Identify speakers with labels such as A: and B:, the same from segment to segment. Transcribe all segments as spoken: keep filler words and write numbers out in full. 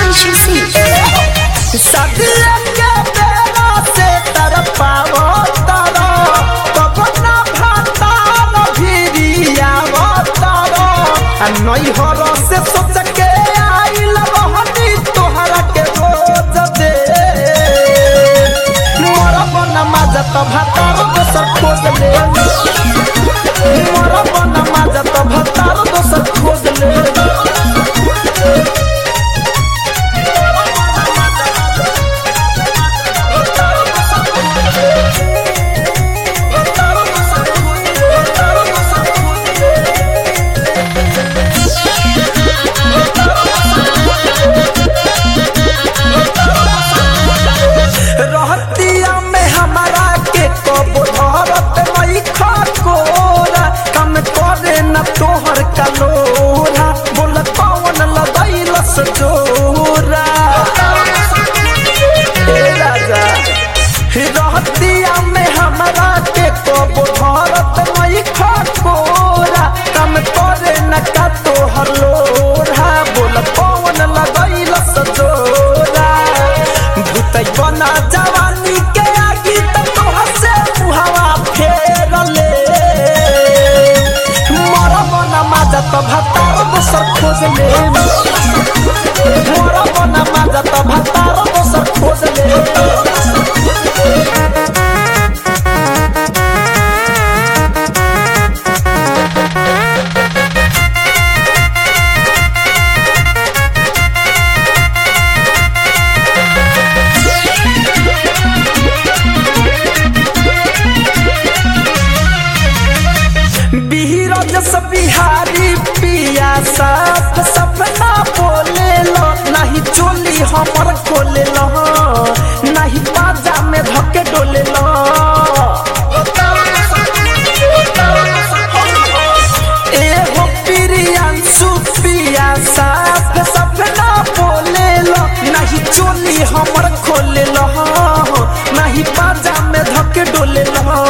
A: Mission City.
B: सदिया के बेला से तरपावो तारो पवना भाता न भिरिया तारो नई हरो से सोच के आइल रहनी तोहरा के रोज दे मोरा बना माजत भातारो दोसर खोज ले मोरा बना माजत भातारो दोसर खोज ले रहतिया में हमारा के कबो धरत नहीं खकोरा कम करे न तोहर कलोरा बोल कौन लगैल सजोरा ए राजा रहतिया में हमारा के कबो धरत नहीं खकोरा कम करे न का तोहर लोरा बोल कौन लगैल सजोरा भूतै बना जवानी के आगी त तोहर से मुहावा फेर ले मोरा बना माजत भातार दोसर खोज ले मोरा बना माजत भातार दोसर खोज ले बीरज बिहारी पिया साफ सपना बोले लो नहीं चोली हमर खोले लो नहीं बाजा में धके डोले लो ए हो प्रियांशु पिया साफ सपना बोले लो नहीं चोली हमर खोले लो नहीं बाजा में धके डोले लो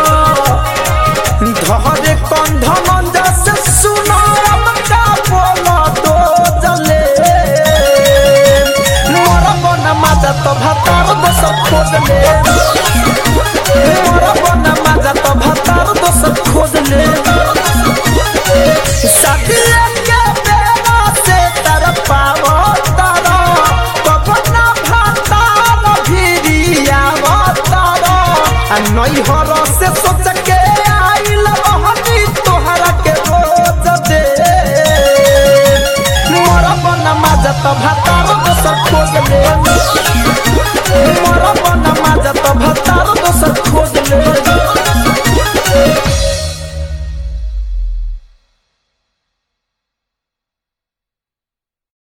B: धरे कंध मंजा से सुनो का बोलो तो जले मोरा बना माजा तो भातार दोसर खोज ले मोरा बना माजा तो भातार दोसर खोज ले सदिया के बेला से तरपावो तारो पवना भाता न भिरिया तारो नई हरो से सोच के आइल रहनी तोहरा के रोज दे मोरा बना माजत भातार दोसर खोज ले